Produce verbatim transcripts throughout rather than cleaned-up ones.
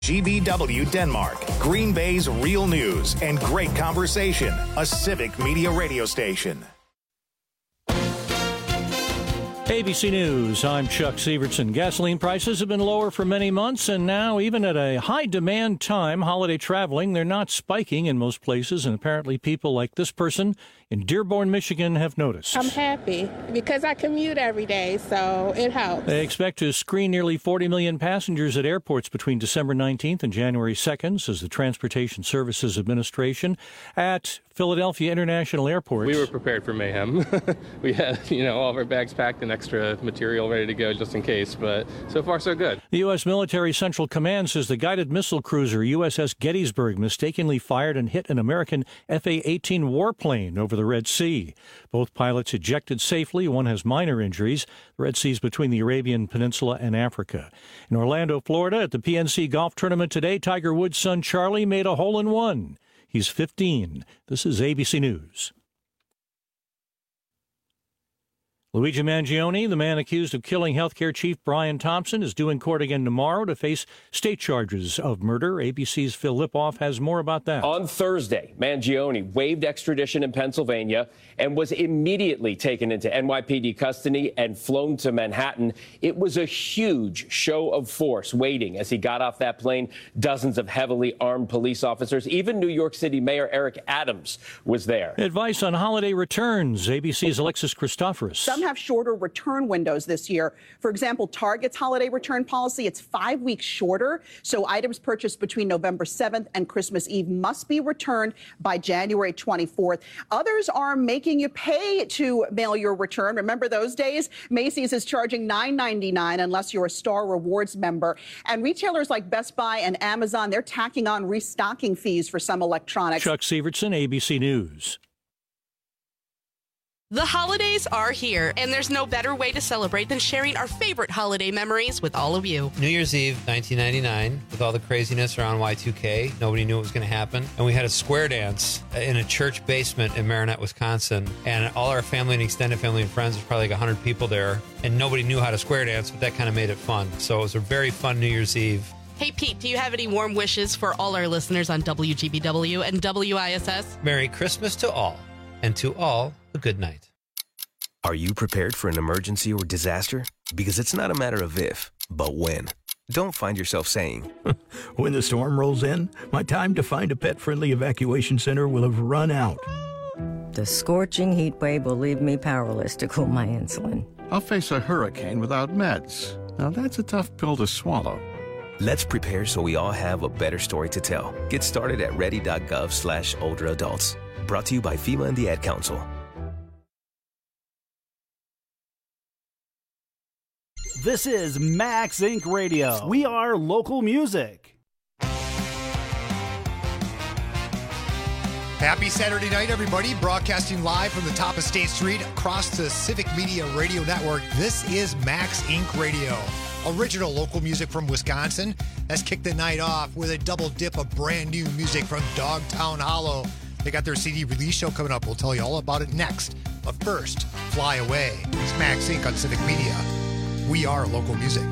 G B W Denmark, Green Bay's real news and great conversation. A Civic Media radio station. A B C News, I'm Chuck Sievertson. Gasoline prices have been lower for many months, and now, even at a high-demand time, holiday traveling, they're not spiking in most places, and apparently people like this person in Dearborn, Michigan have noticed. I'm happy because I commute every day, so it helps. They expect to screen nearly forty million passengers at airports between December nineteenth and January second, says the Transportation Services Administration. At Philadelphia International Airport, we were prepared for mayhem. We had, you know, all of our bags packed and extra material ready to go just in case, but so far so good. The U S. Military Central Command says the guided missile cruiser U S S Gettysburg mistakenly fired and hit an American F A eighteen warplane over the Red Sea. Both pilots ejected safely. One has minor injuries. The Red Sea is between the Arabian Peninsula and Africa. In Orlando, Florida, at the P N C Golf Tournament today, Tiger Woods' son Charlie made a hole-in-one. He's fifteen. This is A B C News. Luigi Mangione, the man accused of killing healthcare chief Brian Thompson, is due in court again tomorrow to face state charges of murder. A B C's Phil Lipoff has more about that. On Thursday, Mangione waived extradition in Pennsylvania and was immediately taken into N Y P D custody and flown to Manhattan. It was a huge show of force waiting as he got off that plane. Dozens of heavily armed police officers. Even New York City Mayor Eric Adams was there. Advice on holiday returns. A B C's Alexis Christoforous. Some have shorter return windows this year. For example, Target's holiday return policy, it's five weeks shorter. So items purchased between November seventh and Christmas Eve must be returned by January twenty-fourth. Others are making you pay to mail your return. Remember those days? Macy's is charging nine ninety-nine unless you're a Star Rewards member. And retailers like Best Buy and Amazon, they're tacking on restocking fees for some electronics. Chuck Sievertson, A B C News. The holidays are here, and there's no better way to celebrate than sharing our favorite holiday memories with all of you. New Year's Eve, nineteen ninety-nine, with all the craziness around Y two K, nobody knew what was going to happen. And we had a square dance in a church basement in Marinette, Wisconsin. And all our family and extended family and friends, there's probably like one hundred people there. And nobody knew how to square dance, but that kind of made it fun. So it was a very fun New Year's Eve. Hey, Pete, do you have any warm wishes for all our listeners on W G B W and W I S S? Merry Christmas to all, and to all, a good night. Are you prepared for an emergency or disaster? Because it's not a matter of if, but when. Don't find yourself saying, when the storm rolls in, my time to find a pet-friendly evacuation center will have run out. The scorching heat wave will leave me powerless to cool my insulin. I'll face a hurricane without meds. Now that's a tough pill to swallow. Let's prepare so we all have a better story to tell. Get started at ready.gov slash older adults. Brought to you by FEMA and the Ad Council. This is Max Incorporated. Radio. We are local music. Happy Saturday night, everybody. Broadcasting live from the top of State Street across the Civic Media Radio Network. This is Max Incorporated. Radio. Original local music from Wisconsin. Let's kick the night off with a double dip of brand new music from Dogtown Hollow. They got their C D release show coming up. We'll tell you all about it next. But first, Fly Away. It's Max Incorporated on Civic Media. We are local music.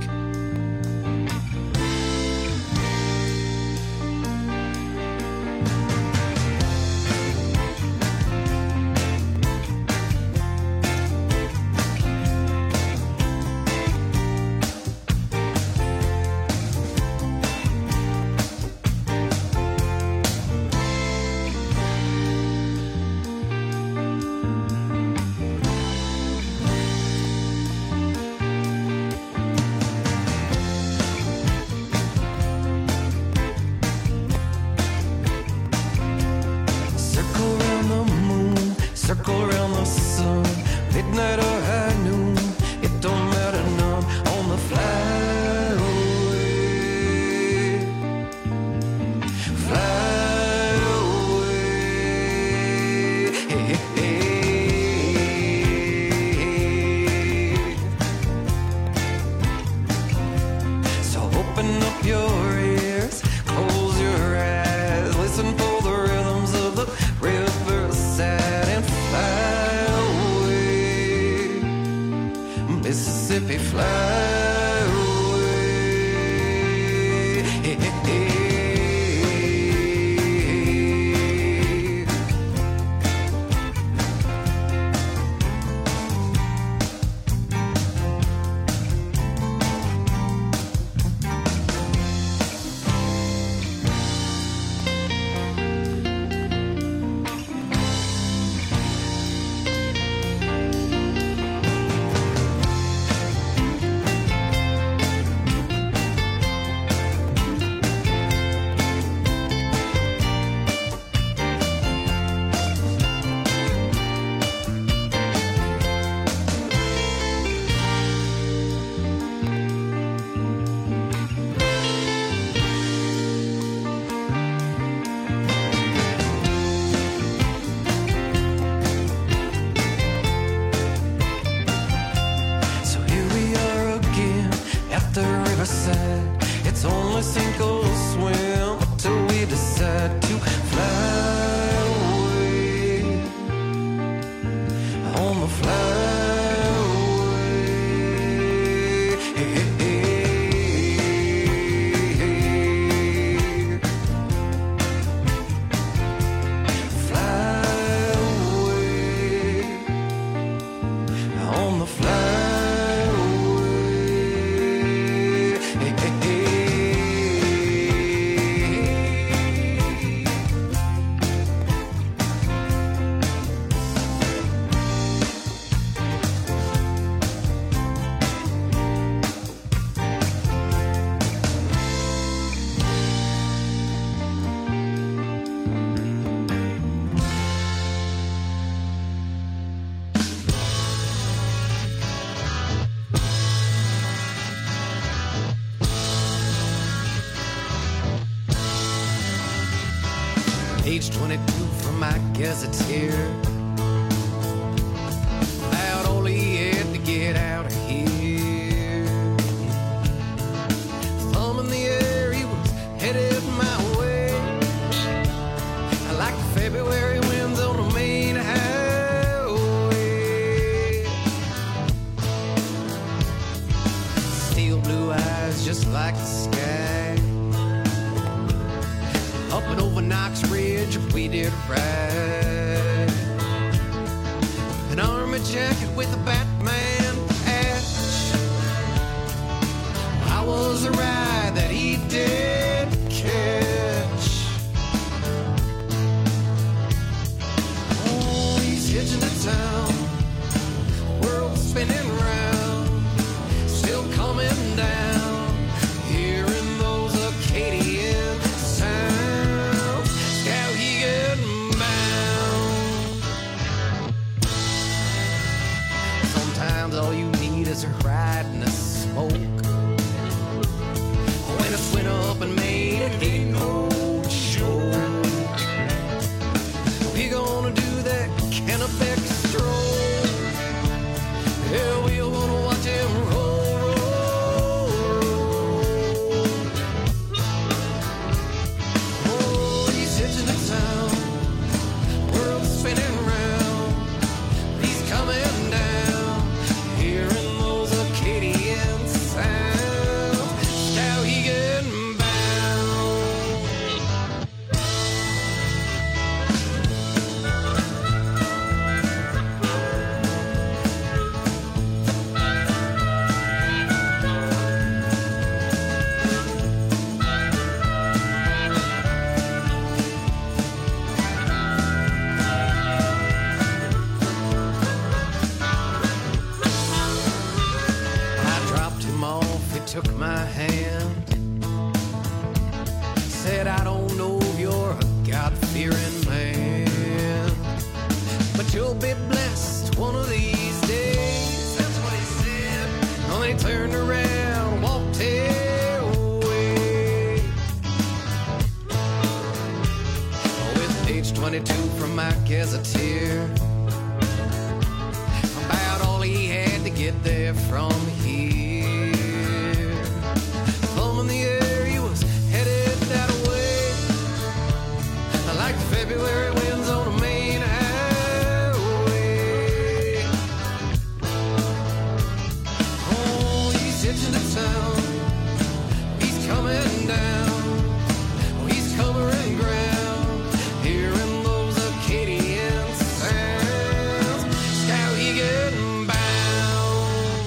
Page twenty-two from my gazetteer. About all he had to get out of here. Thumb in the air, he was headed my way. I like the February winds on the main highway. Steel blue eyes just like the sky. Up and over Knox Ridge, we did ride. An army jacket with a Batman patch. I was a ride that he did catch. Oh, he's hitching to town. World spinning round. Still coming down. Hearing those Acadian sounds. Skowhegan bound. Sometimes all you need is a ride and a smoke. When it's went up and made it ain't no joke. We gonna do that Kennebec stroll. Yeah, we gonna watch him roll, roll, roll. Oh, he's hitching to town. World spinning round. He's coming down. Hearing those Acadian sounds. Now he getting bound. I dropped him off, he took my hand. Said, I don't know if you're a God-fearing man, but you'll be blessed one of these days. That's what he said. And they turned around and walked away. With page twenty-two from my gazetteer. About all he had to get there from here. Thumb in the air, he was headed that way. Like the February winds on the main highway. Oh, he's hitching to town. He's coming down. Oh, he's covering ground. Hearing those Acadian sounds. Skowhegan bound.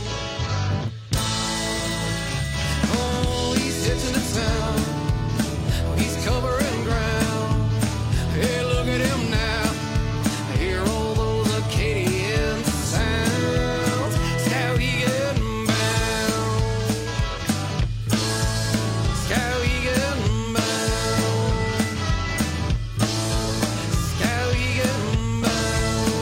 Oh, he's hitching to town. Oh, he's covering ground. Hey, look at him now. Hear all those Acadian sounds. Skowhegan bound. Skowhegan bound. Skowhegan bound.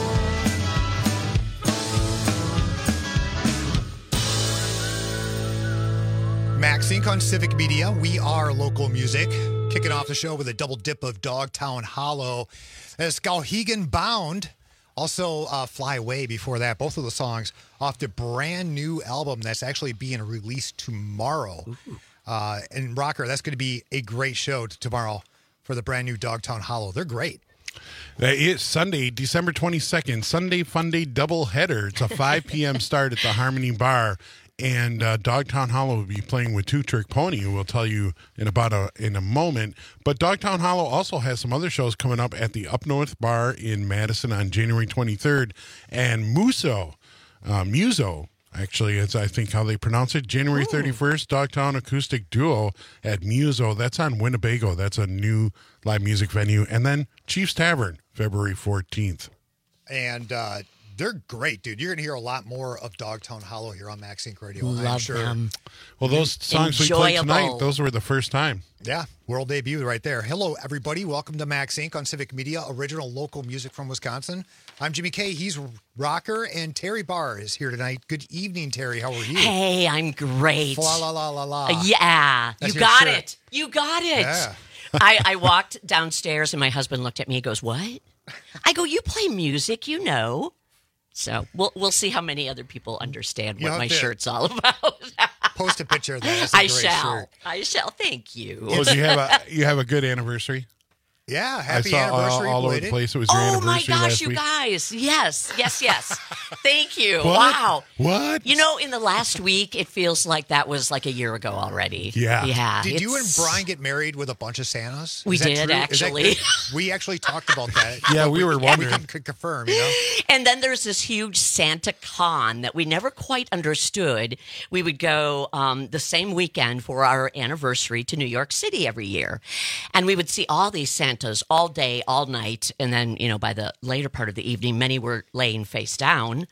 Max Inc on Civic Media. We are local music. Kicking off the show with a double dip of Dogtown Hollow. As Skowhegan Bound. Also, uh, Fly Away before that. Both of the songs off the brand new album that's actually being released tomorrow. Uh, and Rocker, that's going to be a great show t- tomorrow for the brand new Dogtown Hollow. They're great. That is Sunday, December twenty-second, Sunday Fun Day doubleheader. It's a five p.m. start at the Harmony Bar. And uh, Dogtown Hollow will be playing with Two Trick Pony, who we'll tell you in about a in a moment. But Dogtown Hollow also has some other shows coming up at the Up North Bar in Madison on January twenty-third. And Muso, uh, Muso, actually, it's I think how they pronounce it, January thirty-first, Dogtown Acoustic Duo at Muso. That's on Winnebago. That's a new live music venue. And then Chief's Tavern, February fourteenth. And uh, they're great, dude. You're going to hear a lot more of Dogtown Hollow here on Max Inc Radio. I'm Love sure. them. Well, those songs Enjoyable. we played tonight, those were the first time. Yeah, world debut right there. Hello, everybody. Welcome to Max Inc on Civic Media, original local music from Wisconsin. I'm Jimmy K. He's Rocker, and Terry Barr is here tonight. Good evening, Terry. How are you? Hey, I'm great. La la la la la. Uh, yeah, That's you your got shirt. it. You got it. Yeah. I, I walked downstairs and my husband looked at me. He goes, "What?" I go, "You play music, you know." So we'll we'll see how many other people understand You what my have to- shirt's all about. Post a picture of that. That's a I great shall. shirt. I shall. Thank you. Well, do you have a you have a good anniversary? Yeah, happy I saw all, anniversary. all over the belated. place. It was your Oh my anniversary gosh, last you week. guys. Yes, yes, yes. Thank you. What? Wow. What? You know, in the last week, it feels like that was like a year ago already. Yeah. Yeah. Did you and it's- Brian get married with a bunch of Santas? We Is that did, true? Is that actually. good? We actually talked about that. Yeah, But we were We wondering. can c- confirm, you know? And then there's this huge Santa Con that we never quite understood. We would go um, the same weekend for our anniversary to New York City every year. And we would see all these Santas all day, all night. And then, you know, by the later part of the evening, many were laying face down.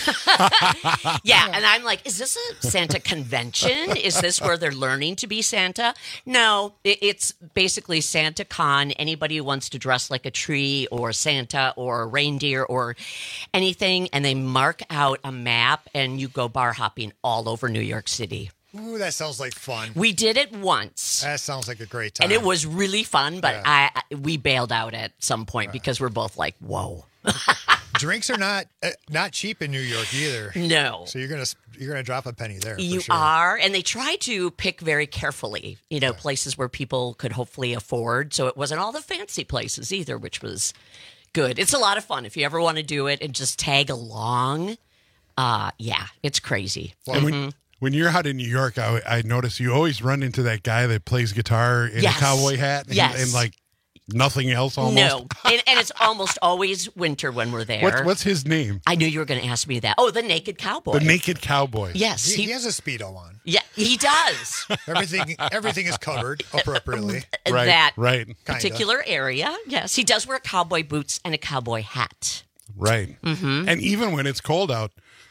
Yeah. And I'm like, is this a Santa convention? Is this where they're learning to be Santa? No, it, it's basically Santa Con. Anybody who wants to dress like a tree or Santa or a reindeer or anything, and they mark out a map and you go bar hopping all over New York City. Ooh, that sounds like fun. We did it once. That sounds like a great time. And it was really fun, but Yeah. I, I we bailed out at some point because we're both like, whoa. Drinks are not uh, not cheap in New York either. No. So you're gonna you're gonna drop a penny there. You for sure. are, and they try to pick very carefully, you know, places where people could hopefully afford. So it wasn't all the fancy places either, which was good. It's a lot of fun if you ever want to do it and just tag along. Uh, yeah, it's crazy. And when, when you're out in New York, I, I notice you always run into that guy that plays guitar in Yes. a cowboy hat and, Yes. and like nothing else almost. No, and, and it's almost always winter when we're there. What's, what's his name? I knew you were going to ask me that. Oh, the Naked Cowboy. The Naked Cowboy. Yes, He, he, he has a Speedo on. yeah, he does. Everything everything is covered appropriately. Right, that right. Kinda. particular area. Yes, he does wear cowboy boots and a cowboy hat. Right. Mm-hmm. And even when it's cold out,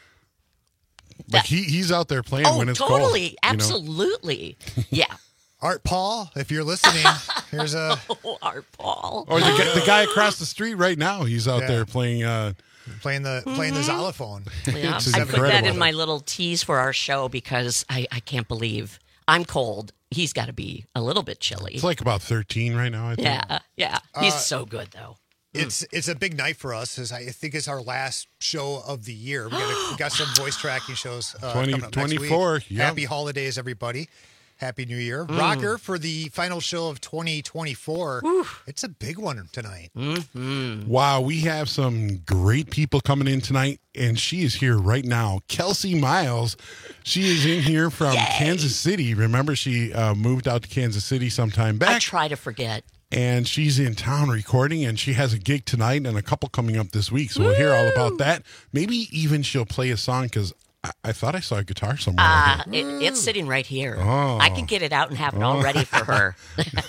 like he, he's out there playing Oh, when it's totally, cold. you know? absolutely. Yeah. Art Paul, if you're listening, here's a Oh, Art Paul. Or the, guy- the guy across the street right now, he's out Yeah. there playing. Uh, playing the playing the xylophone. Yeah. It's I put that incredible. in my little tease for our show because I, I can't believe I'm cold. He's got to be a little bit chilly. it's like about thirteen right now, I think. Yeah, yeah. He's Uh, so good though. It's it's a big night for us. As I think it's our last show of the year. We got a, we got some voice tracking shows. Uh, twenty, coming up next week. twenty-four, yep. Happy holidays, everybody. Happy New Year, Mm. Rocker, for the final show of twenty twenty-four. It's a big one tonight. Mm-hmm. Wow, we have some great people coming in tonight, and she is here right now. Kelsey Miles, she is in here from Kansas City. Remember, she uh, moved out to Kansas City sometime I back, try to forget. and she's in town recording, and she has a gig tonight and a couple coming up this week. So we'll hear all about that. Maybe even she'll play a song because I, I thought I saw a guitar somewhere. Uh, it, it's sitting right here. Oh. I can get it out and have it all Oh. ready for her.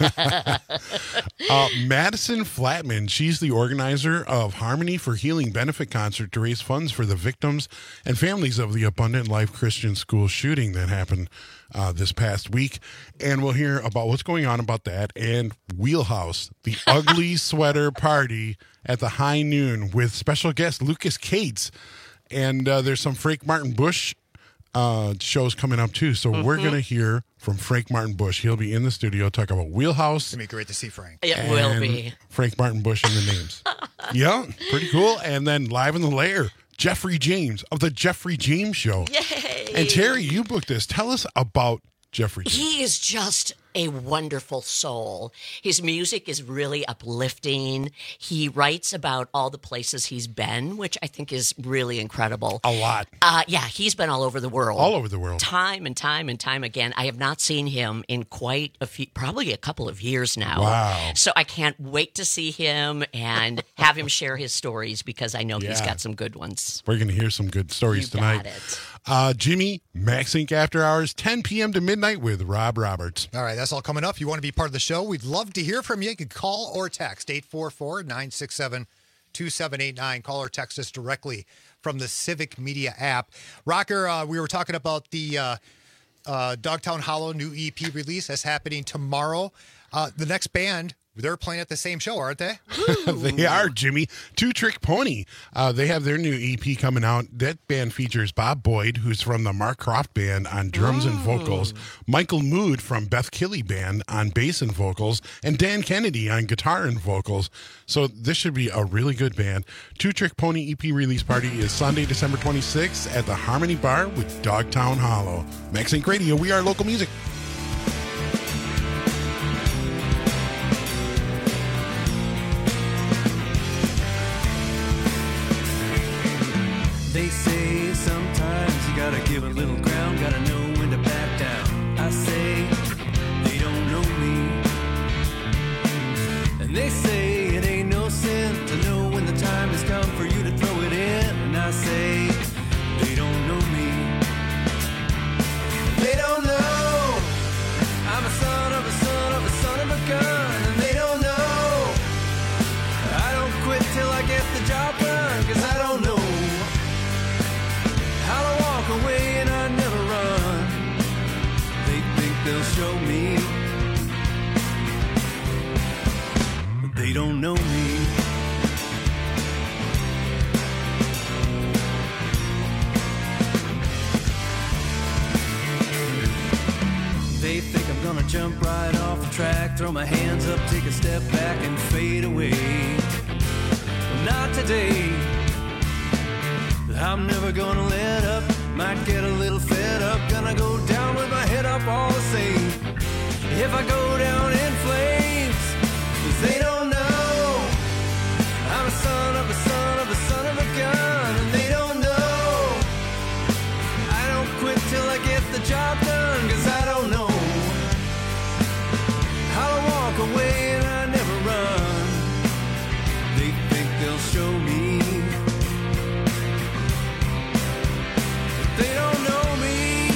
Uh, Madison Flatman, she's the organizer of Harmony for Healing benefit concert to raise funds for the victims and families of the Abundant Life Christian School shooting that happened uh, this past week. And we'll hear about what's going on about that and Wheelhouse, the ugly sweater party at the high noon with special guest Lucas Cates. And uh, there's some Frank Martin Bush uh, shows coming up too. So we're Mhm. going to hear from Frank Martin Bush. He'll be in the studio talking about Wheelhouse. It's gonna be great to see Frank. It will and be. Frank Martin Bush in the names. Yeah, pretty cool. And then live in the lair, Jeffrey James of the Jeffrey James Show. Yay! And Terry, you booked this. Tell us about Jeffrey James. He is just a wonderful soul. His music is really uplifting. He writes about all the places he's been, which I think is really incredible. A lot. Uh, yeah, he's been all over the world. All over the world. Time and time and time again. I have not seen him in quite a few, probably a couple of years now. Wow. So I can't wait to see him and have him share his stories because I know he's Yeah. got some good ones. We're going to hear some good stories You tonight. got it. Uh, Jimmy, Max Inc After Hours, ten p.m. to midnight with Rob Roberts. All right, that's all coming up. If you want to be part of the show, we'd love to hear from you. You can call or text eight four four, nine six seven, two seven eight nine. Call or text us directly from the Civic Media app. Rocker, uh, we were talking about the uh, uh, Dogtown Hollow new E P release that's happening tomorrow. Uh, the next band They're playing at the same show, aren't they? They are, Jimmy. Two Trick Pony. Uh, they have their new E P coming out. That band features Bob Boyd, who's from the Mark Croft Band on drums oh. and vocals, Michael Mood from Beth Killy Band on bass and vocals, and Dan Kennedy on guitar and vocals. So this should be a really good band. Two Trick Pony E P release party is Sunday, December twenty-sixth at the Harmony Bar with Dogtown Hollow. Max Inc Radio, we are local music. They say sometimes you gotta give a little ground, gotta know when to back down. I say they don't know me, and they say it ain't no sin to know when the time has come for you to throw it in. And I say they don't know me, they don't know I'm a son of a son of a son of a gun, and they don't know I don't quit till I get the job done, 'cause I don't know how to walk away and I never run. They think they'll show me, but they don't know me. They think I'm gonna jump right off the track, throw my hands up, take a step back and fade away. Well, not today. I'm never gonna let up, might get a little fed up, gonna go down with my head up all the same. If I go down in flames, 'cause they don't know I'm a son of a son of a son of a gun, and they don't know I don't quit till I get the job done, 'cause I don't know how to walk away and I never run. They think they'll show me, they don't know me.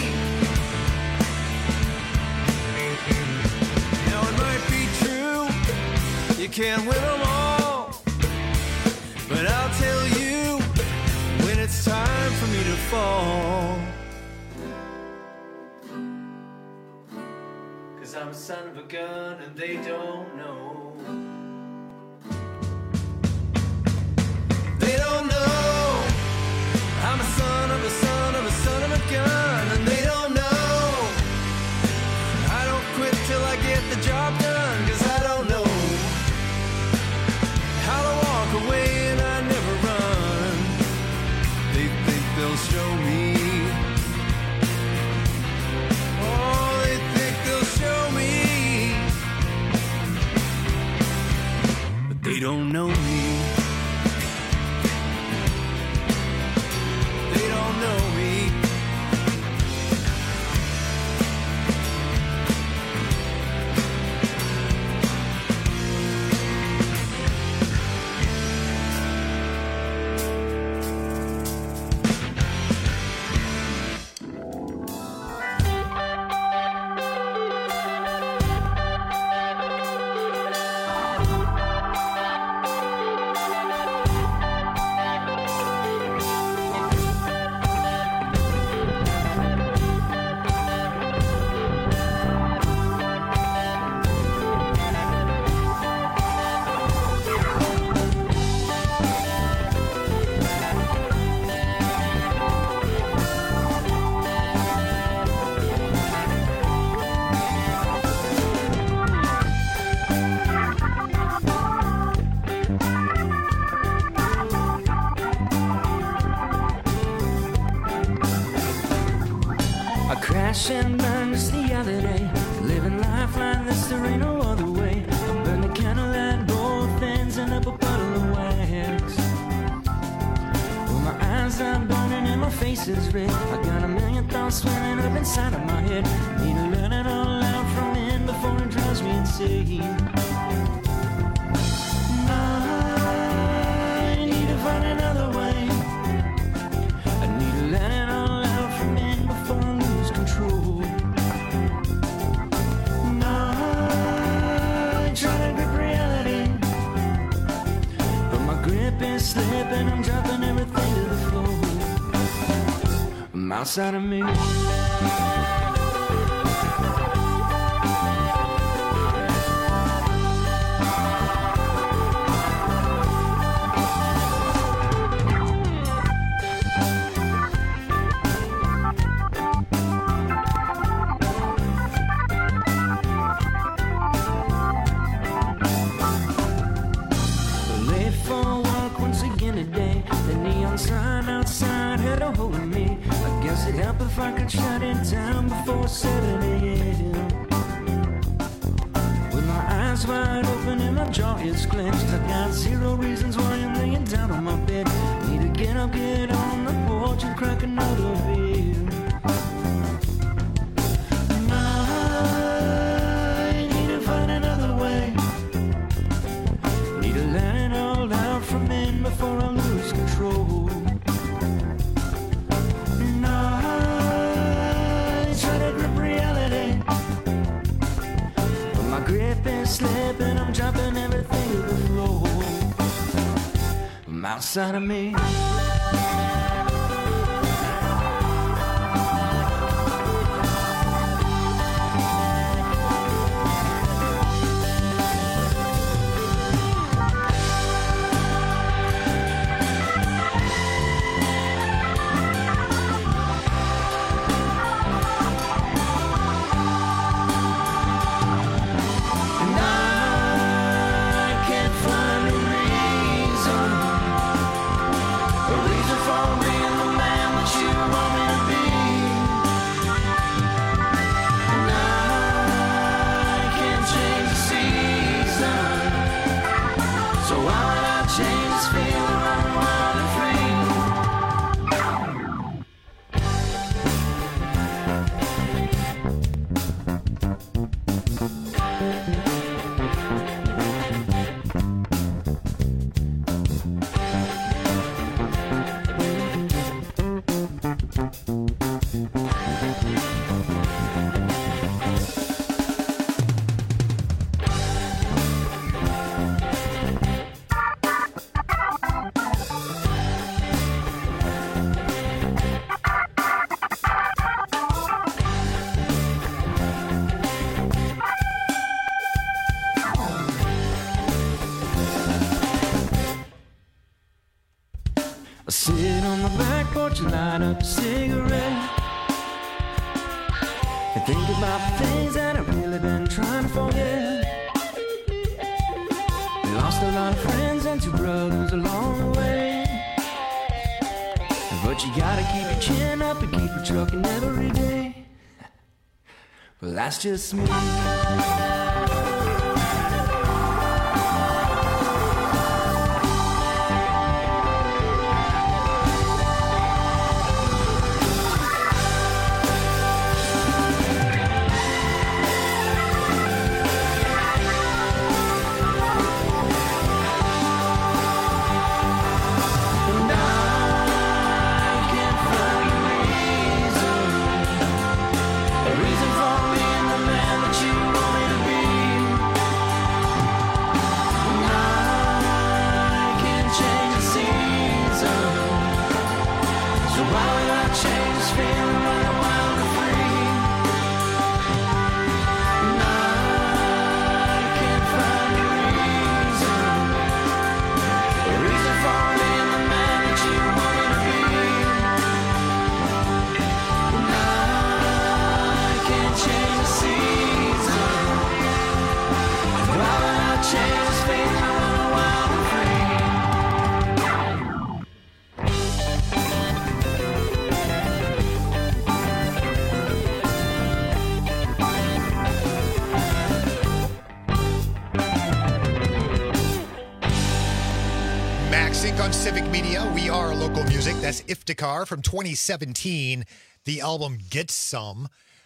Now it might be true, you can't win them all, but I'll tell you when it's time for me to fall. 'Cause I'm a son of a gun and they don't know. They don't know I'm a son of a son of a son of a gun, and they don't know I don't quit till I get the job done, 'cause I don't know how to walk away and I never run. They think they'll show me, oh, they think they'll show me, but they don't know me. They don't know me. Crash and burn just the other day. Living life like this, there ain't no other way. Burn the candle at both ends and up a puddle of wax. Well, my eyes are burning and my face is red. I got a million thoughts swimming up inside of my head. Need to learn it all out from in before it drives me insane. I need to find another way. I need to let it all out from in before I lose control. I try to grip reality, but my grip is slipping. I'm dropping everything to the floor. I'm outside of me. if I could shut it down before seven a.m. With my eyes wide open and my jaw is clenched, I got zero reasons why I'm laying down on my bed. Need to get up, get on the porch and crack another beer. I need to find another way. Need to let it all out from in before I lose control. And I try to grip reality, but my grip is slipping. I'm dropping everything to the floor. I'm outside of me. Sit on the back porch and light up a cigarette and think about the things that I've really been trying to forget. Lost a lot of friends and two brothers along the way, but you gotta keep your chin up and keep your trucking every day. Well, that's just me. On Civic Media, we are local music. That's Iftikhar from twenty seventeen. The album Get Some.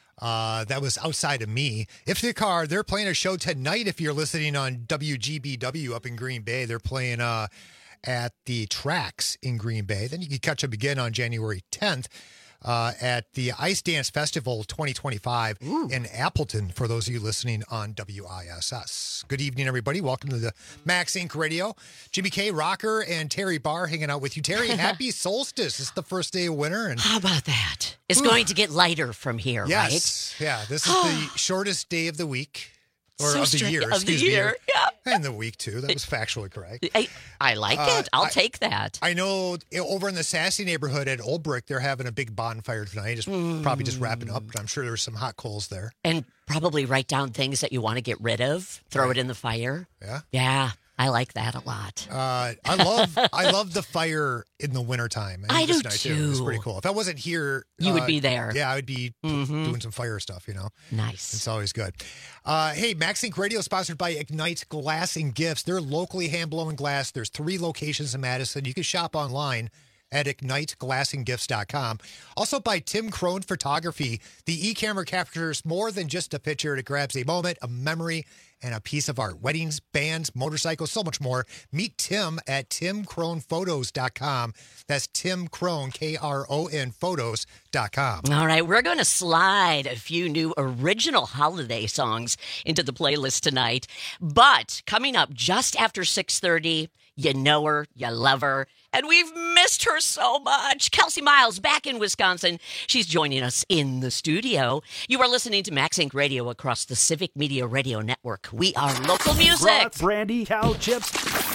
Uh, that was Outside of Me. Iftikhar, they're playing a show tonight. If you're listening on W G B W up in Green Bay, they're playing uh, at the Tracks in Green Bay. Then you can catch them again on January tenth. Uh, at the Ice Dance Festival twenty twenty-five Ooh. In Appleton, for those of you listening on W I S S. Good evening, everybody. Welcome to the Max Inc Radio. Jimmy K, Rocker, and Terry Barr hanging out with you. Terry, happy solstice. It's the first day of winter. And how about that? It's Ooh. going to get lighter from here, yes. right? Yes. Yeah, this is the shortest day of the week. Or so of the strange. year, of excuse the year. me. Yeah. And the week, too. That was factually correct. I, I like Uh, it. I'll I- take that. I know over in the Sassy neighborhood at Old Brick, they're having a big bonfire tonight. It's probably just wrapping up, but I'm sure there's some hot coals there. And probably write down things that you want to get rid of. Throw it in the fire. Yeah? Yeah. I like that a lot. Uh, I love I love the fire in the wintertime. I It was do nice, too. It's pretty cool. If I wasn't here, You would uh, be there. Yeah, I would be p- Mhm. doing some fire stuff. You know, nice. It's always good. Uh, hey, Max Inc Radio is sponsored by Ignite Glass and Gifts. They're locally hand blowing glass. There's three locations in Madison. You can shop online at ignite glass and gifts dot com. Also by Tim Crone Photography. The e-camera captures more than just a picture. It grabs a moment, a memory, and a piece of art. Weddings, bands, motorcycles, so much more. Meet Tim at tim crone photos dot com. That's Tim Crone, K R O N photos dot com. All right, we're going to slide a few new original holiday songs into the playlist tonight. But coming up just after six thirty, you know her, you love her, and we've missed her so much. Kelsey Miles back in Wisconsin. She's joining us in the studio. You are listening to Max Inc Radio across the Civic Media Radio Network. We are local music. Brats, brandy, cow chips,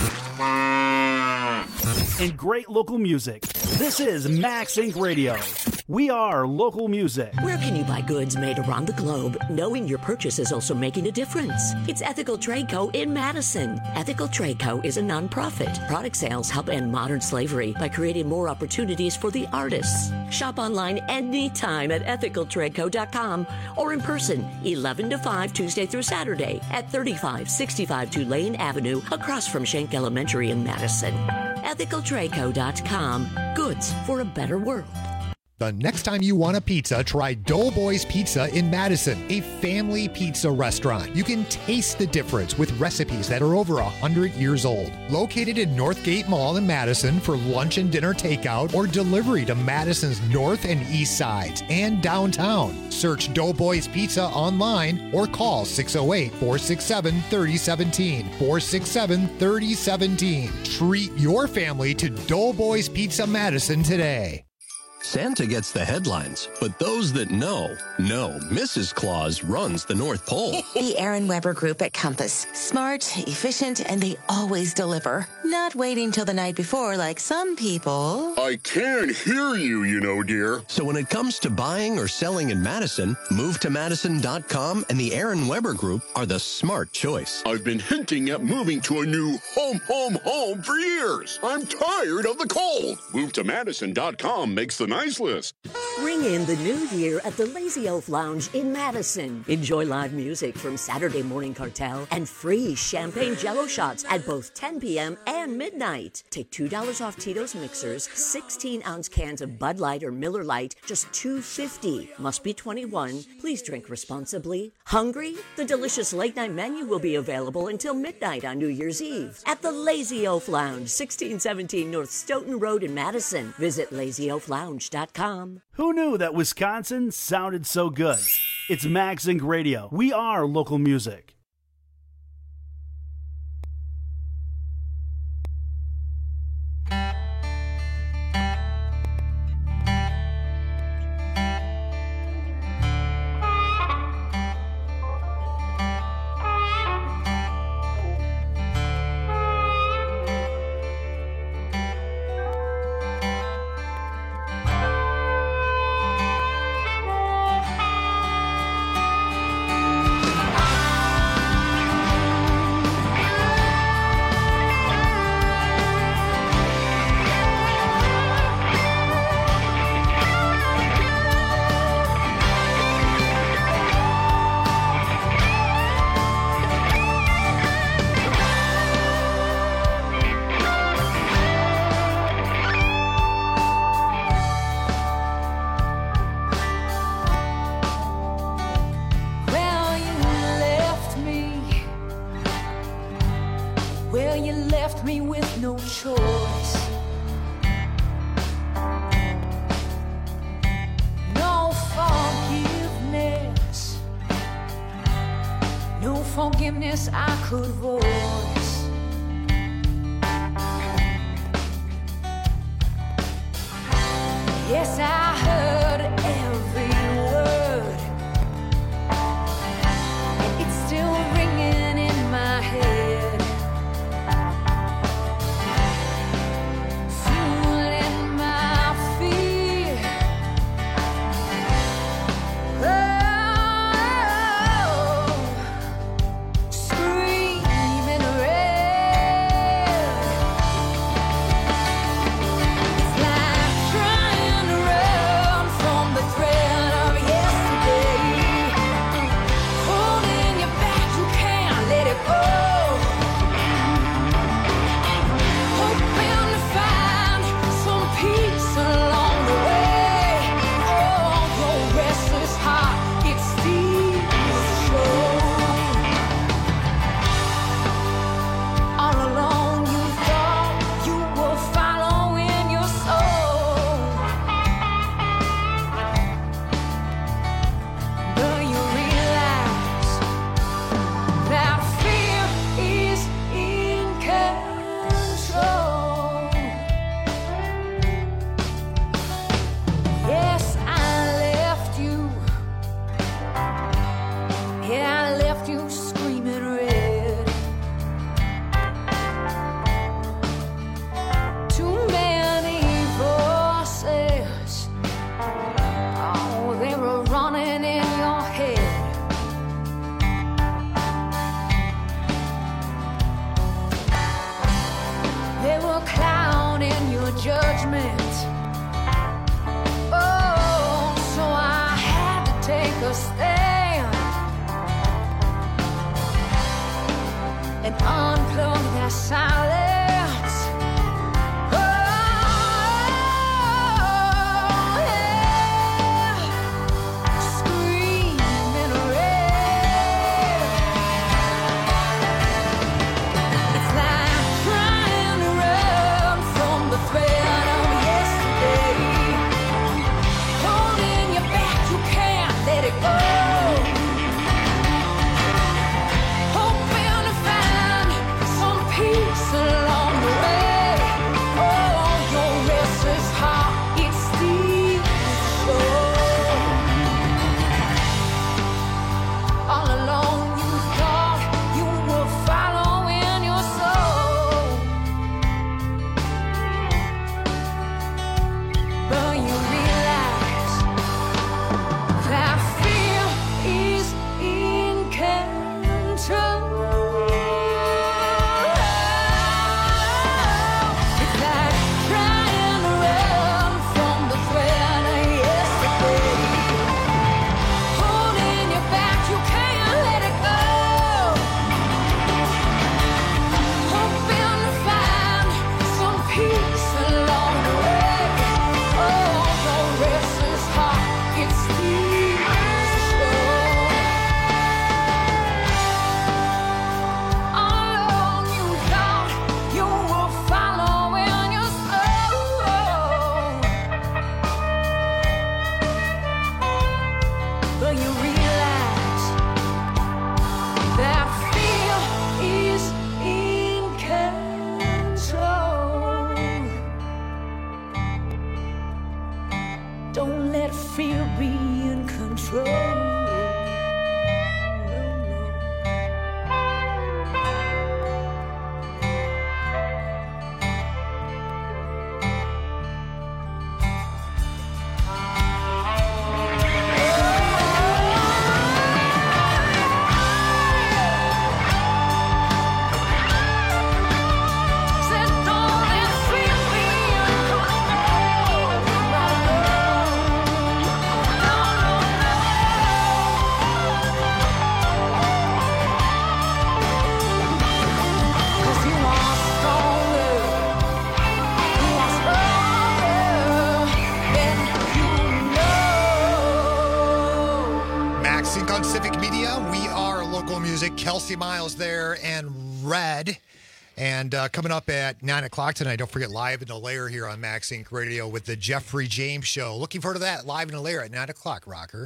and great local music. This is Max Inc Radio. We are local music. Where can you buy goods made around the globe, knowing your purchase is also making a difference? It's Ethical Trade Co. in Madison. Ethical Trade Co. is a nonprofit. Product sales help end modern slavery by creating more opportunities for the artists. Shop online anytime at ethical trade co dot com or in person eleven to five Tuesday through Saturday at thirty-five sixty-five Tulane Avenue across from Schenck Elementary in Madison. ethical trade co dot com. Goods for a better world. The next time you want a pizza, try Doughboys Pizza in Madison, a family pizza restaurant. You can taste the difference with recipes that are over one hundred years old. Located in Northgate Mall in Madison for lunch and dinner takeout or delivery to Madison's north and east sides and downtown. Search Doughboys Pizza online or call six oh eight, four six seven, three oh one seven, four six seven, three oh one seven. Treat your family to Doughboys Pizza Madison today. Santa gets the headlines, but those that know, know Missus Claus runs the North Pole. The Aaron Weber Group at Compass. Smart, efficient, and they always deliver. Not waiting till the night before like some people. I can't hear you, you know, dear. So when it comes to buying or selling in Madison, move to madison dot com and the Aaron Weber Group are the smart choice. I've been hinting at moving to a new home, home, home for years. I'm tired of the cold. Move to madison dot com makes the nice list. Ring in the new year at the Lazy Oaf Lounge in Madison. Enjoy live music from Saturday Morning Cartel and free champagne jello shots at both ten p.m. and midnight. Take two dollars off Tito's mixers, sixteen ounce cans of Bud Light or Miller Lite, just two dollars and fifty cents. Must be twenty-one. Please drink responsibly. Hungry? The delicious late night menu will be available until midnight on New Year's Eve at the Lazy Oaf Lounge, sixteen seventeen North Stoughton Road in Madison. Visit lazy oaf lounge dot com. Who knew that Wisconsin sounded so good? It's Max Inc Radio. We are local music. Forgiveness I could voice. Yes, I heard every word, and it's still ringing in my head, fueling my fear. Oh, screaming red. and unplug that silence. Oh, yeah. Screaming red. It's like trying to run from the threat of yesterday. Holding you back, you can't let it go. Hoping to find some peace along the way. Oh, your restless heart, it steals the show. All along you thought you were following your soul, but you realize that fear is in control. It's like trying to run from the threat of yesterday. Holding you back, you can't let it go. Hoping to find some peace along the way. Oh, your restless heart, it steals the show. All along you thought you were following your soul, but you realize that fear is in control. Don't let fear be in control. Said don't let fear be in control. No, no, no. 'Cause you are stronger. You are stronger than you know. Max Sync on Civic Media. We are local music. Kelsey Miles there and Red. And uh, coming up at nine o'clock tonight, don't forget Live in the Lair here on Max Sync Radio with the Jeffrey James Show. Looking forward to that. Live in the Lair at nine o'clock, Rocker.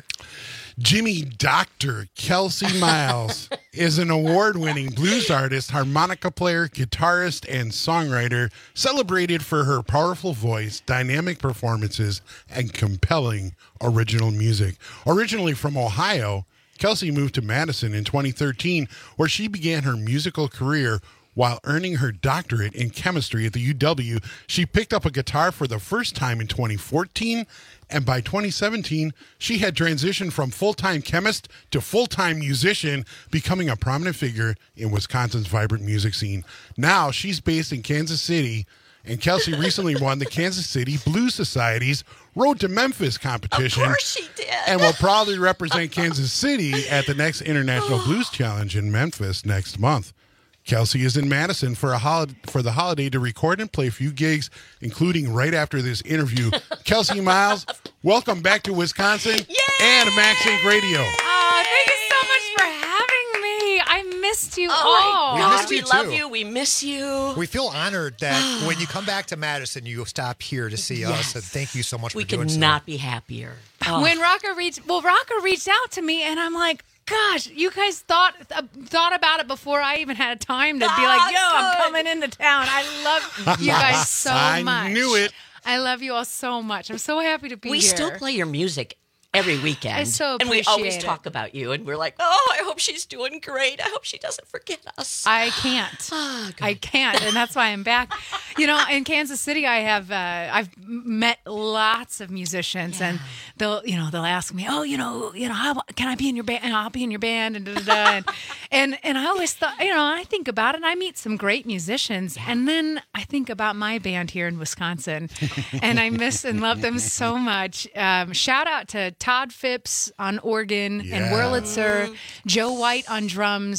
Jimmy Doctor Kelsey Miles is an award-winning blues artist, harmonica player, guitarist, and songwriter, celebrated for her powerful voice, dynamic performances, and compelling original music. Originally from Ohio, Kelsey moved to Madison in twenty thirteen, where she began her musical career. While earning her doctorate in chemistry at the U W, she picked up a guitar for the first time in twenty fourteen, and by twenty seventeen, she had transitioned from full-time chemist to full-time musician, becoming a prominent figure in Wisconsin's vibrant music scene. Now, she's based in Kansas City, and Kelsey recently won the Kansas City Blues Society's Road to Memphis competition. Of course she did. And will proudly represent Kansas City at the next International Blues Challenge in Memphis next month. Kelsey is in Madison for a hol- for the holiday to record and play a few gigs, including right after this interview. Kelsey Miles, welcome back to Wisconsin and Max Sync Radio. Oh, thank you so much for having me. I missed you Oh, all. my We God, missed we you, love too. you. We miss you. We feel honored that when you come back to Madison, you stop here to see us. Yes. And thank you so much We for doing could so. not be happier. Oh. When Rocker reached, well, Rocker reached out to me, and I'm like, gosh, you guys thought uh, thought about it before I even had time to be like, yo, I'm coming into town. I love you guys so I much. knew it. I love you all so much. I'm so happy to be we here. still play your music every weekend. I so And we always appreciate it. talk about you, and we're like, oh, I hope she's doing great. I hope she doesn't forget us. I can't. I can't, and that's why I'm back. You know, in Kansas City, I have uh, I've met lots of musicians, and they'll you know they'll ask me, oh, you know, you know, how, can I be in your band? And I'll be in your band, and da, da, da. and, and and I always thought, you know, I think about it. And I meet some great musicians, and then I think about my band here in Wisconsin, and I miss and love them so much. Um, shout out to Todd Phipps on organ and Yeah. Wurlitzer, Joe White on drums,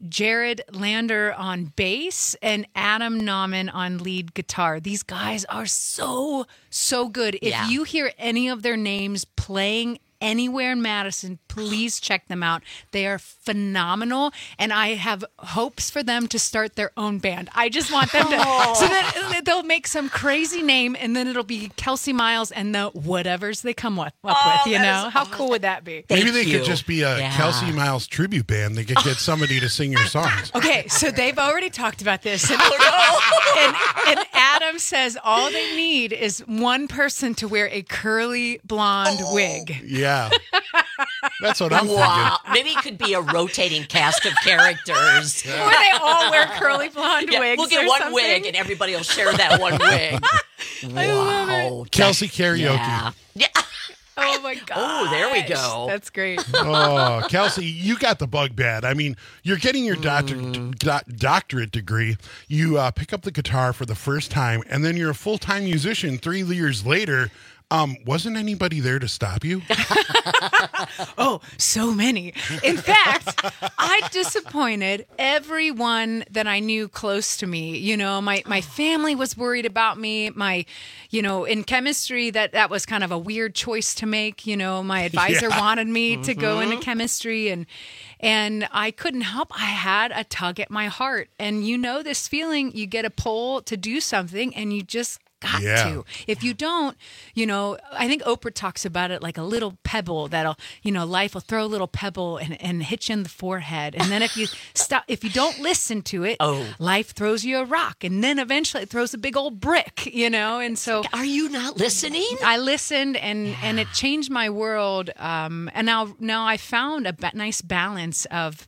Jared Lander on bass, and Adam Nauman on lead guitar. These guys are so, so good. If Yeah. you hear any of their names playing anywhere in Madison, please check them out. They are phenomenal, and I have hopes for them to start their own band. I just want them to, Oh. so that they'll make some crazy name, and then it'll be Kelsey Miles and the whatevers they come with, up Oh, with, you that know? is How cool would that be? Maybe Thank they you. could just be a Yeah. Kelsey Miles tribute band. They could get somebody to sing your songs. Okay, so they've already talked about this. And, Oh, and, and Adam says all they need is one person to wear a curly blonde Oh. wig. Yeah. That's what I'm Wow. Maybe it could be a rotating cast of characters. Where they all wear curly blonde Yeah, wigs. we'll get or one something. wig and everybody will share that one wig. I love it. Wow. Kelsey karaoke. Yeah. Yeah. Oh my god. Oh, there we go. That's great. Oh, Kelsey, you got the bug bad. I mean, you're getting your doctor, Mm. doc, doctorate degree. You uh, pick up the guitar for the first time, and then you're a full time musician three years later. Um, wasn't anybody there to stop you? Oh, so many. In fact, I disappointed everyone that I knew close to me. You know, my, my family was worried about me. My, you know, in chemistry, that, that was kind of a weird choice to make. You know, my advisor Yeah. wanted me to go Mhm. into chemistry, and and I couldn't help. I had a tug at my heart. And you know this feeling, you get a pull to do something and you just got Yeah. to. If you don't, you know, I think Oprah talks about it like a little pebble that'll, you know, life will throw a little pebble and, and hit you in the forehead. And then if you stop, if you don't listen to it, Oh. life throws you a rock. And then eventually it throws a big old brick, you know? And so. Are you not listening? I listened and, and it changed my world. Um, and now, now I found a ba- nice balance of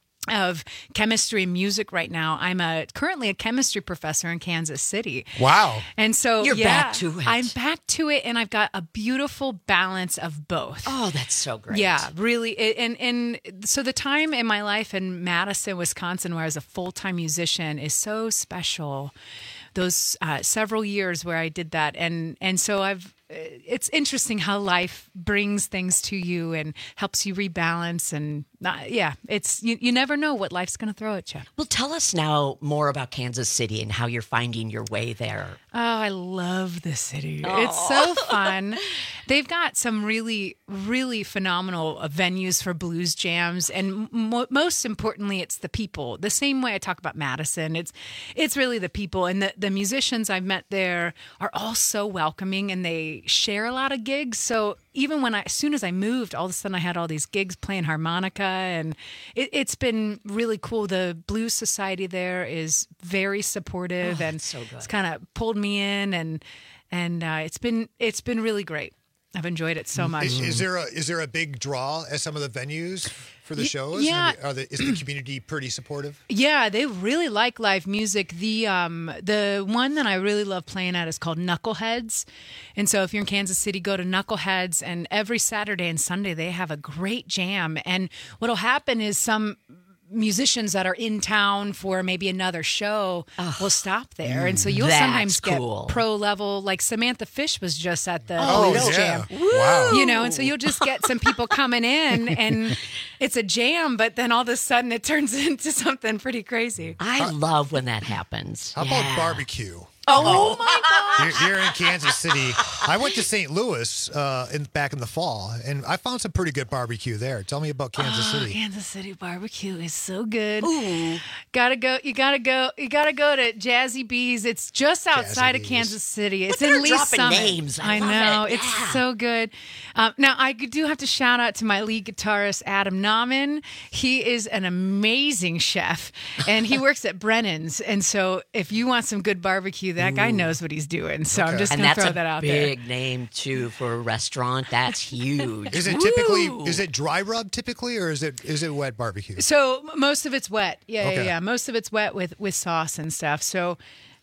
of chemistry and music right now. I'm a currently a chemistry professor in Kansas City. Wow. And so You're yeah, back to it. I'm back to it, and I've got a beautiful balance of both. Oh, that's so great. Yeah, really. It- And and so the time in my life in Madison, Wisconsin, where I was a full-time musician, is so special. Those uh, several years where I did that, and and so I've. It's interesting how life brings things to you and helps you rebalance, and not, yeah, it's you, you never know what life's going to throw at you. Well, tell us now more about Kansas City and how you're finding your way there. Oh, I love the city. Oh. It's so fun. They've got some really, really phenomenal uh, venues for blues jams, and mo- most importantly, it's the people. The same way I talk about Madison, it's it's really the people, and the, the musicians I've met there are all so welcoming, and they share a lot of gigs. So even when I, as soon as I moved, all of a sudden I had all these gigs playing harmonica, and it, it's been really cool. The Blues Society there is very supportive, Oh, and that's so good. it's kind of pulled me in, and and uh, it's been it's been really great. I've enjoyed it so much. Is, is there a is there a big draw at some of the venues for the Y- shows? yeah. Are the, is the community pretty supportive? Yeah, they really like live music. The um the one that I really love playing at is called Knuckleheads. And so if you're in Kansas City, go to Knuckleheads, and every Saturday and Sunday they have a great jam. And what'll happen is some musicians that are in town for maybe another show will stop there, and so you'll That's sometimes get cool. pro level. Like Samantha Fish was just at the Oh, Blues yeah. Jam. Wow. You know, and so you'll just get some people coming in, and it's a jam, but then all of a sudden it turns into something pretty crazy. I love when that happens. How about barbecue? Oh my God! Here, here in Kansas City, I went to Saint Louis uh, in, back in the fall, and I found some pretty good barbecue there. Tell me about Kansas Oh, City. Kansas City barbecue is so good. Gotta go. You gotta go. You gotta go to Jazzy Bees. It's just outside of Kansas City. It's they're in Lee dropping Summit. names. I I love know. it. It's Yeah. so good. Um, now I do have to shout out to my lead guitarist Adam Nauman. He is an amazing chef, and he works at Brennan's. And so if you want some good barbecue, that guy knows what he's doing. So I'm just and gonna that's throw a that out there. big name too for a restaurant. That's huge. Is it typically is it dry rub typically, or is it is it wet barbecue? So m- most of it's wet. Yeah, Okay. yeah, yeah. Most of it's wet with with sauce and stuff. So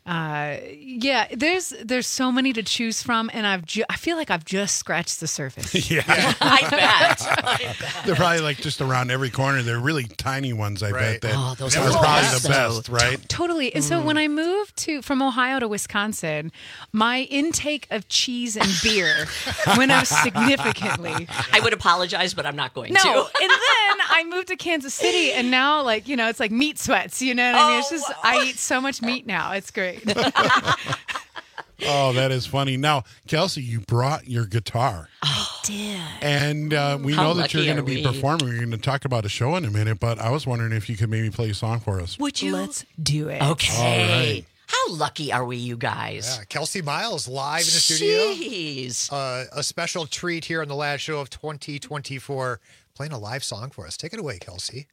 Uh, yeah, there's there's so many to choose from, and I've ju- I feel like I've just scratched the surface. Yeah, I bet. I bet. They're probably like just around every corner. They're really tiny ones. I Right. bet that Oh, those are are the probably best, the though. best, right? Totally. And so when I moved to from Ohio to Wisconsin, my intake of cheese and beer went up significantly. I would apologize, but I'm not going No, to. and then I moved to Kansas City, and now, like, you know, it's like meat sweats. You know what I mean? It's Oh, just wow. I eat so much meat now. It's great. Oh, that is funny. Now, Kelsey, you brought your guitar. I did. And uh, we How know that you're lucky going to are be we? performing. We're going to talk about a show in a minute, but I was wondering if you could maybe play a song for us. Would you? Let's do it. Okay. All right. How lucky are we, you guys? Yeah, Kelsey Miles live in the studio. Jeez. Uh, a special treat here on the last show of twenty twenty-four, playing a live song for us. Take it away, Kelsey.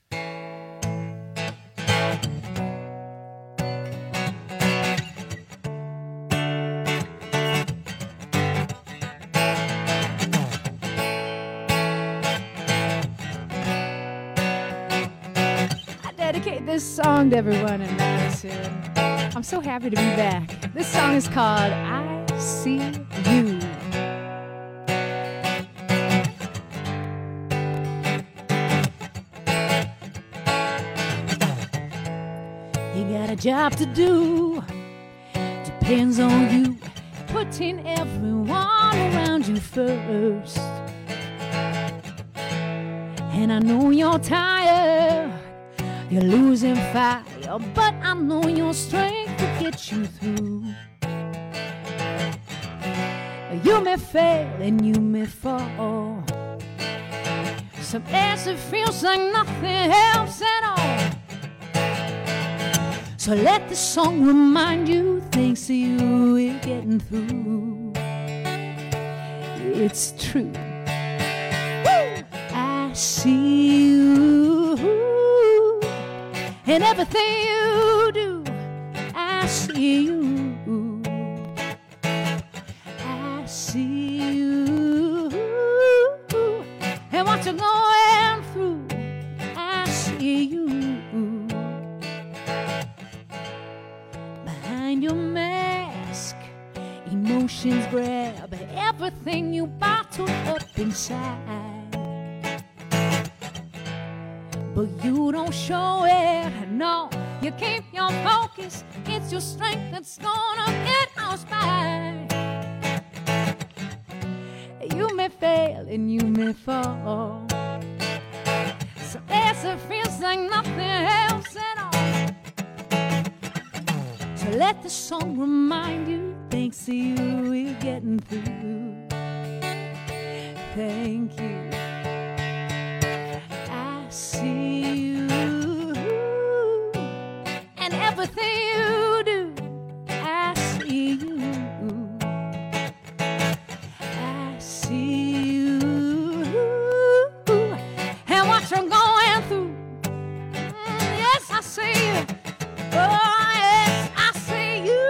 I dedicate this song to everyone in Madison. I'm so happy to be back. This song is called I See You. You got a job to do, depends on you, putting everyone around you first. And I know you're tired, you're losing fire, but I know your strength will get you through. You may fail and you may fall. Some days it feels like nothing helps at all. So let the song remind you, thanks to you, we're getting through. It's true. Woo! I see you in everything you do. I see you. I see you and what you're going through. I see you. Behind your mask, emotions grab everything you bottle up inside. But you don't show it, no, you keep your focus. It's your strength that's gonna get us by. You may fail and you may fall. So there's it feels like nothing else at all. So let the song remind you, thanks to you, we're getting through. Thank you. I see you and everything you do. I see you. I see you and what you're going through. Mm, yes, I see you. Oh, yes, I see you.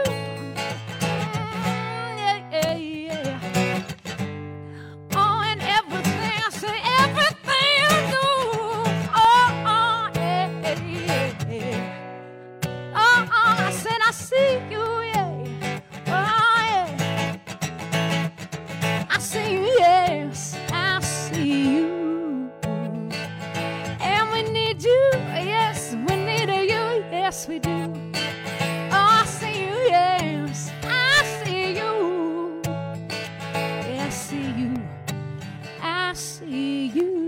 Mm, yeah, yeah, yeah. Oh, and everything, I see everything you do. Oh, oh, yeah, yeah, yeah. Oh, oh, I said I see you, yeah. Oh, yeah. I see you, yes, I see you. And we need you, yes, we need you, yes, we do. Oh, I see you, yes, I see you. Yeah, I see you, I see you.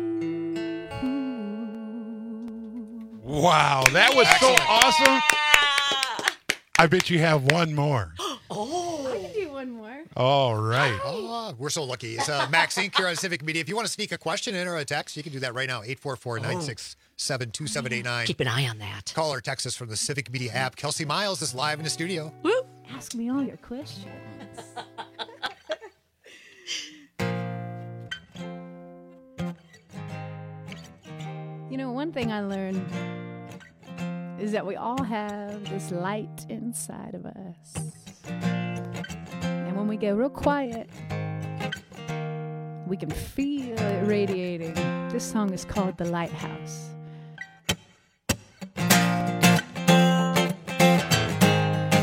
Wow, that was so awesome. I bet you have one more. Oh. I can do one more. All right. Oh, we're so lucky. It's uh, Max Incorporated here on Civic Media. If you want to sneak a question in or a text, you can do that right now. eight four four, nine six seven, two seven eight nine. Keep an eye on that. Call or text us from the Civic Media app. Kelsey Miles is live in the studio. Woo. Ask me all your questions. You know, one thing I learned is that we all have this light inside of us. And when we get real quiet, we can feel it radiating. This song is called The Lighthouse.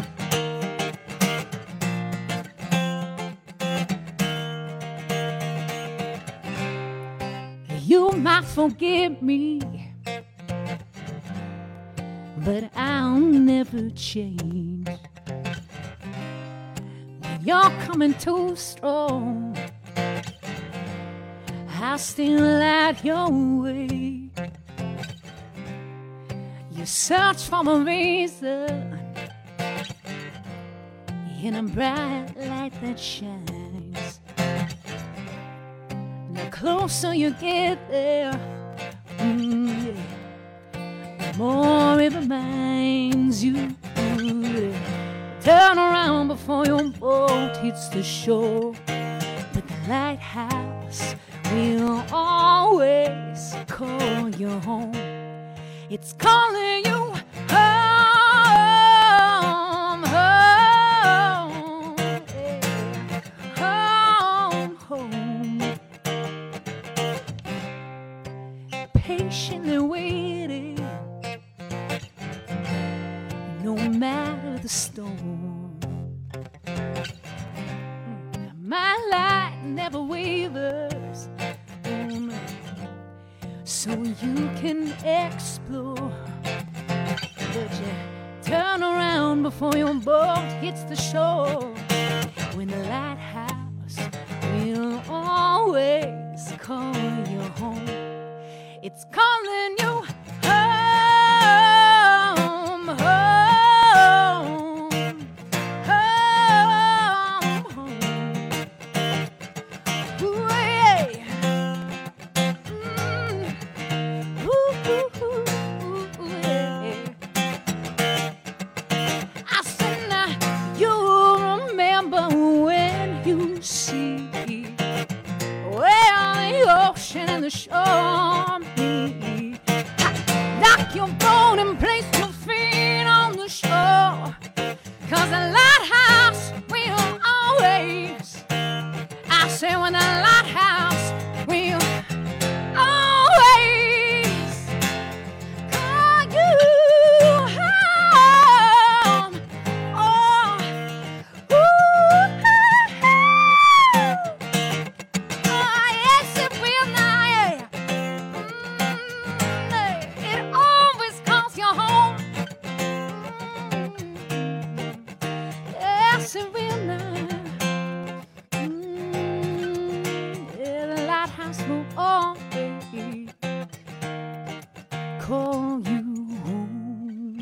might forgive me, but I'll never change. When you're coming too strong, I'll still light your way. You search for a reason in a bright light that shines. The closer you get there, mm, yeah, the more it reminds you. Turn around before your boat hits the shore, but the lighthouse will always call you home. It's calling you home, home, yeah. home, home. Patiently waiting, no matter the storm. My light never wavers, so you can explore. But you turn around before your boat hits the shore, when the lighthouse will always call you home. It's calling you home, home, home, home. Ooh, yeah. Mm. Ooh, ooh, ooh, ooh, yeah. I said now you'll remember when you see well the ocean and the shore meet. Lock your boat and place your feet on the shore, 'cause the lighthouse will always, I say when the lighthouse will always call you home. Oh, ooh, oh, yes it will now, yeah. Mm, it always calls you home. Yes it will now. Mm, yeah, the lighthouse will always call you home.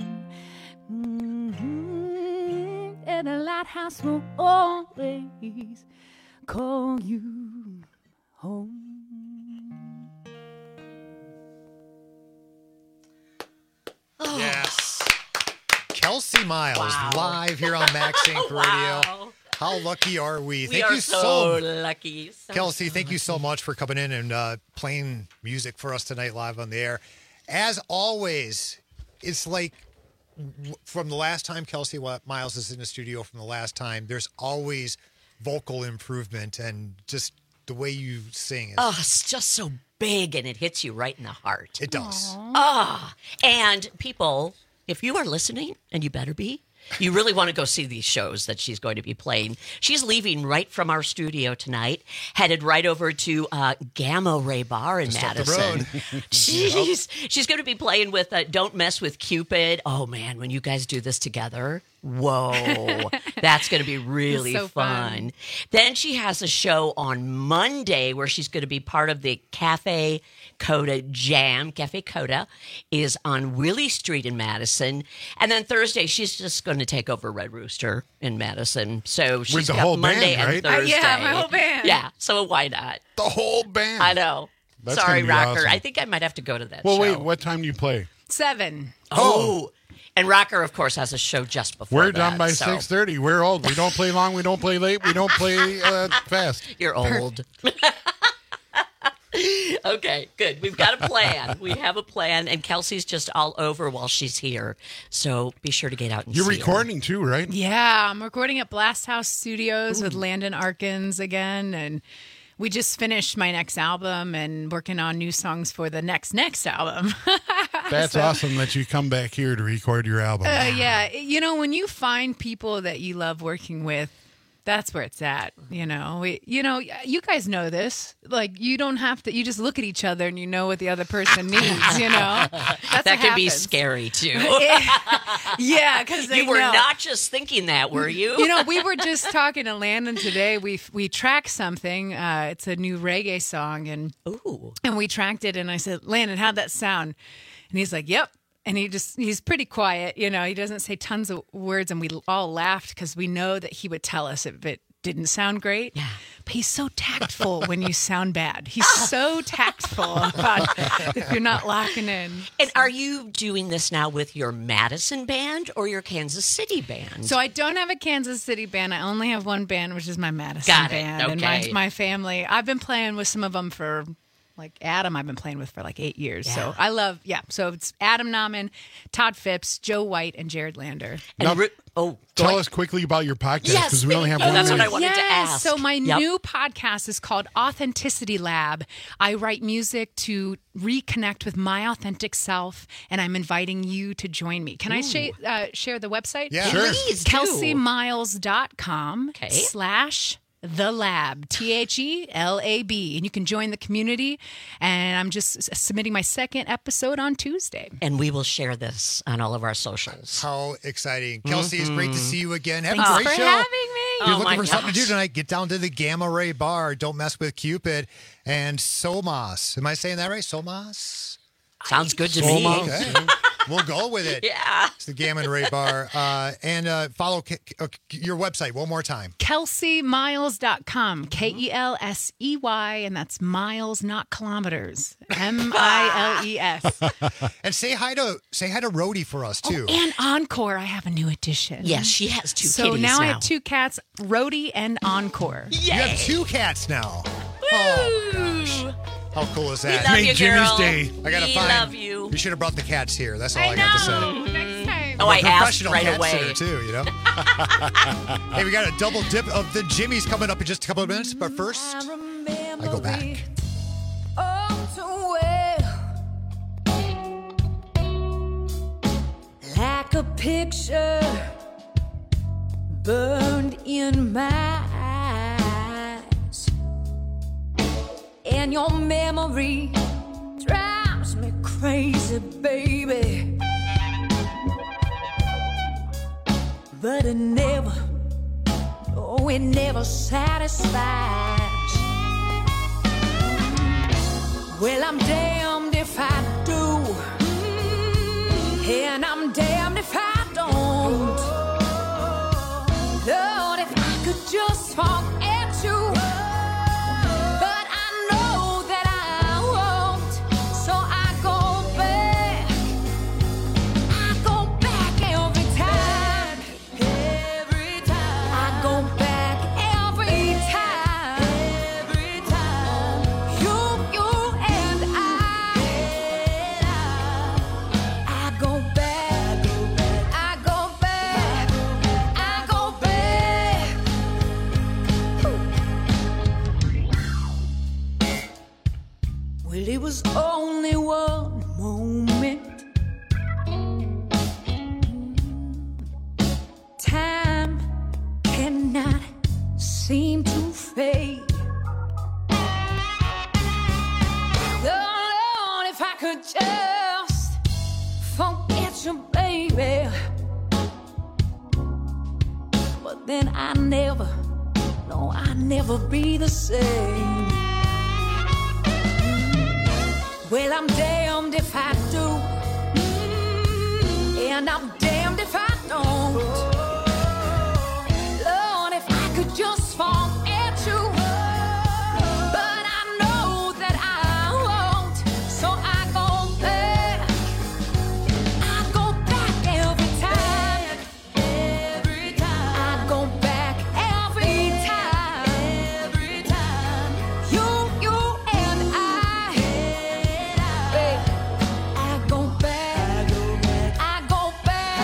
Mhm. And the lighthouse will always call you home. Yes. Kelsey Miles, Wow. live here on Max Inc Radio. Wow. How lucky are we? We Thank are you so lucky. So Kelsey, thank you so much for coming in and uh, playing music for us tonight live on the air. As always, it's like w- from the last time Kelsey Miles is in the studio, from the last time, there's always vocal improvement and just the way you sing is. Oh, it's just so big and it hits you right in the heart. It does. Ah, and people, if you are listening, and you better be, you really want to go see these shows that she's going to be playing. She's leaving right from our studio tonight, headed right over to uh, Gamma Ray Bar in Just up the Madison. road. she's she's going to be playing with uh, Don't Mess with Cupid. Oh man, when you guys do this together, whoa, that's going to be really So fun. fun. Then she has a show on Monday where she's going to be part of the Cafe Coda Jam. Cafe Coda is on Willie Street in Madison. And then Thursday, she's just going to take over Red Rooster in Madison. So she's the got whole Monday band, and right? Uh, Thursday. yeah, my whole band. Yeah, so why not? The whole band. I know. That's Sorry, gonna be Rocker. awesome. I think I might have to go to that Well, show. wait, what time do you play? Seven. Oh. And Rocker, of course, has a show just before We're that, done by so- six thirty. We're old. We don't play long. We don't play late. We don't play uh, fast. You're old. Okay, good. We've got a plan. We have a plan, and Kelsey's just all over while she's here. So be sure to get out and You're see her. recording too, right? Yeah, I'm recording at Blast House Studios with Landon Arkins again, and we just finished my next album and working on new songs for the next next album. That's So- awesome that you come back here to record your album. Uh, yeah, you know, when you find people that you love working with, That's where it's at, you know. We, you know, you guys know this. Like, you don't have to. You just look at each other and you know what the other person needs. You know, That's that could be happens. scary too. Yeah, because you were know. not just thinking that, were you? You know, we were just talking to Landon today. We we tracked something. Uh, it's a new reggae song, and Ooh. and we tracked it. And I said, Landon, how'd that sound? And he's like, yep. And he just, he's pretty quiet, you know, he doesn't say tons of words, and we all laughed because we know that he would tell us if it didn't sound great. Yeah. But he's so tactful when you sound bad. He's so tactful about if you're not locking in. And are you doing this now with your Madison band or your Kansas City band? So I don't have a Kansas City band. I only have one band, which is my Madison Got it. band. Okay. And my, my family, I've been playing with some of them for... Like Adam, I've been playing with for like eight years. Yeah. So I love, yeah. So it's Adam Nauman, Todd Phipps, Joe White, and Jared Lander. Now, Ri- oh, tell us quickly about your podcast Yes, because we only have thank one you. That's week. what I wanted yes. to ask. So my Yep. new podcast is called Authenticity Lab. I write music to reconnect with my authentic self, and I'm inviting you to join me. Can I sh- uh, share the website? Yeah. Sure. Please do. Kelsey Miles dot com Okay. slash The Lab, T H E L A B. And you can join the community. And I'm just s- submitting my second episode on Tuesday. And we will share this on all of our socials. How exciting. Kelsey, it's great to see you again. Have Thanks a great for show. having me. If you're Oh, looking my for something to do gosh. tonight, get down to the Gamma Ray Bar. Don't mess with Cupid and Somas. Am I saying that right? Somas? Sounds good to Soma. me. Okay. We'll go with it. Yeah. It's the Gamma Ray Bar. Uh, and uh, follow K- K- uh, your website one more time. Kelsey Miles dot com, K E L S E Y, and that's miles, not kilometers. M I L E S. And say hi to say hi to Rhodey for us, too. And Encore, I have a new addition. Yes, she has two So kitties now, I now. have two cats, Rhodey and Encore. You have two cats now. Oh, gosh. How cool is We that? love Make you, Jimmy's girl. day. I gotta we find. love you. We should have brought the cats here. That's all I, I got to say. know. Next time. Oh, I I'm a asked professional right cat away. sitter, too, you know? Hey, we got a double dip of the Jimmys coming up in just a couple of minutes. But first, I go back. Oh, too well, like a picture burned in my eyes, and your memory drives me crazy, baby. But it never, oh, it never satisfies. Well, I'm damned if I do, and I'm damned if I don't. Lord, if I could just forget you, but I know that I won't, so I go back, I go back every time, every time, I go back every time, every time, you, you and I, I go back, I go back, I go back. Well, it was only one moment. Time cannot seem to fade. Lord, if I could just forget you, baby. But then I never, no, I never be the same. Well, I'm damned if I do, and I'm damned if I don't. Lord, if I could just forget you, but I know that I won't, so I go back, I go back every time, every time, I go back every time, every time, you, you and I, I go back, I go back,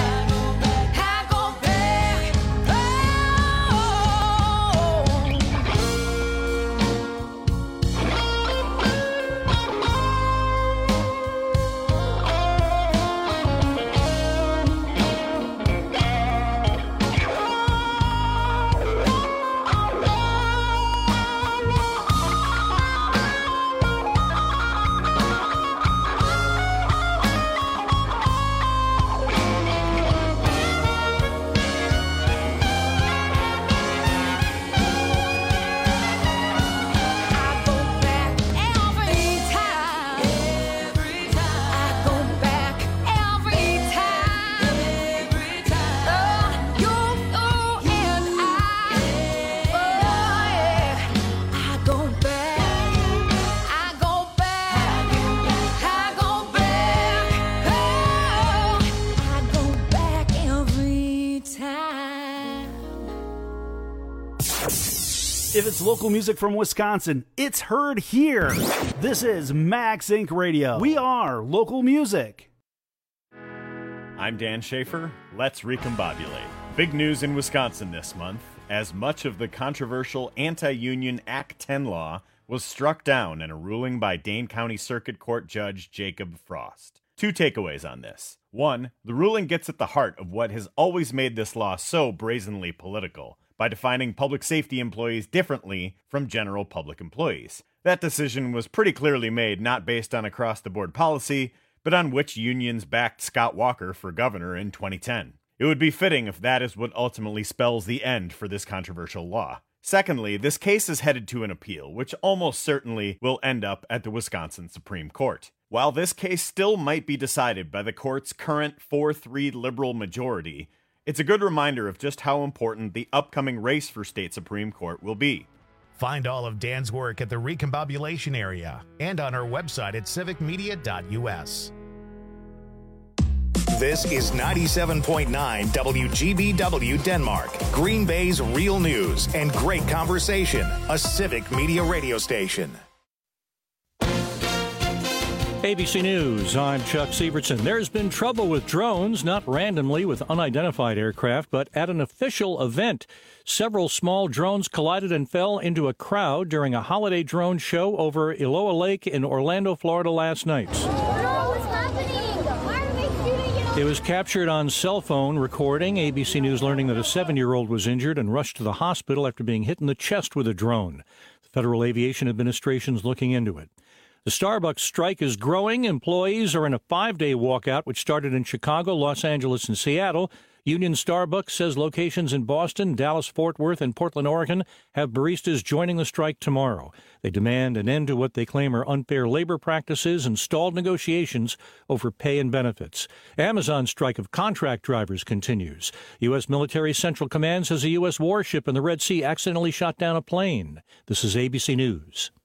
If it's local music from Wisconsin, it's heard here. This is Max Inc Radio. We are local music. I'm Dan Schaefer. Let's recombobulate. Big news in Wisconsin this month, as much of the controversial anti-union Act ten law was struck down in a ruling by Dane County Circuit Court Judge Jacob Frost. Two takeaways on this. One, the ruling gets at the heart of what has always made this law so brazenly political, by defining public safety employees differently from general public employees. That decision was pretty clearly made not based on across-the-board policy, but on which unions backed Scott Walker for governor in twenty ten. It would be fitting if that is what ultimately spells the end for this controversial law. Secondly, this case is headed to an appeal, which almost certainly will end up at the Wisconsin Supreme Court. While this case still might be decided by the court's current four three liberal majority, it's a good reminder of just how important the upcoming race for state Supreme Court will be. Find all of Dan's work at the Recombobulation area and on our website at civic media dot u s. This is ninety-seven point nine W G B W Denmark, Green Bay's real news and great conversation, a Civic Media radio station. A B C News, I'm Chuck Sievertson. There's been trouble with drones, not randomly with unidentified aircraft, but at an official event. Several small drones collided and fell into a crowd during a holiday drone show over Iloa Lake in Orlando, Florida last night. What's happening? Why are they shooting it? It was captured on cell phone recording. A B C News learning that a seven-year-old was injured and rushed to the hospital after being hit in the chest with a drone. The Federal Aviation Administration is looking into it. The Starbucks strike is growing. Employees are in a five-day walkout, which started in Chicago, Los Angeles, and Seattle. Union Starbucks says locations in Boston, Dallas, Fort Worth, and Portland, Oregon have baristas joining the strike tomorrow. They demand an end to what they claim are unfair labor practices and stalled negotiations over pay and benefits. Amazon's strike of contract drivers continues. U S. Military Central Command says a U S warship in the Red Sea accidentally shot down a plane. This is A B C News.